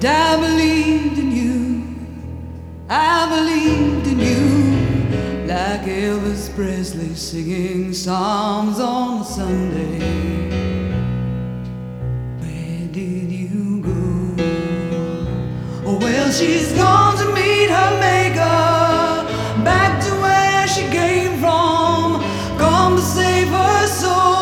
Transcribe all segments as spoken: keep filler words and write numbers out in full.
And I believed in you, I believed in you, like Elvis Presley singing psalms on a Sunday. Where did you go? Oh, well, she's gone to meet her maker, back to where she came from, gone to save her soul.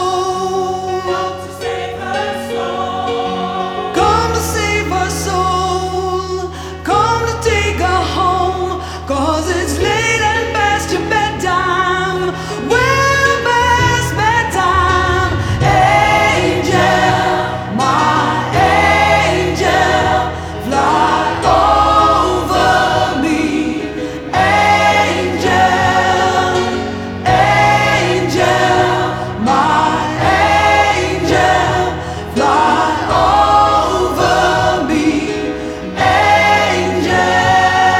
Cause it's late and past your bedtime. Well, past bedtime. Angel, my angel, fly over me. Angel, angel, my angel, fly over me. Angel.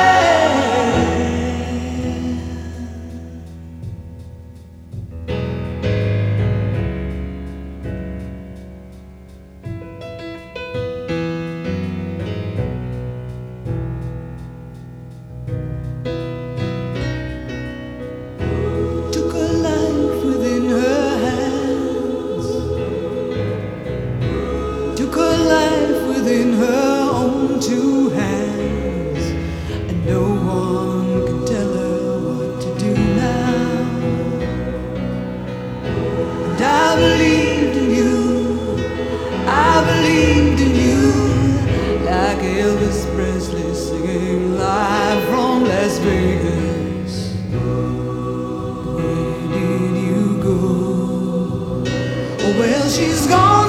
In her own two hands, and no one can tell her what to do now. And I believed in you, I believed in you, like Elvis Presley singing live from Las Vegas. Where did you go? Oh, well, she's gone.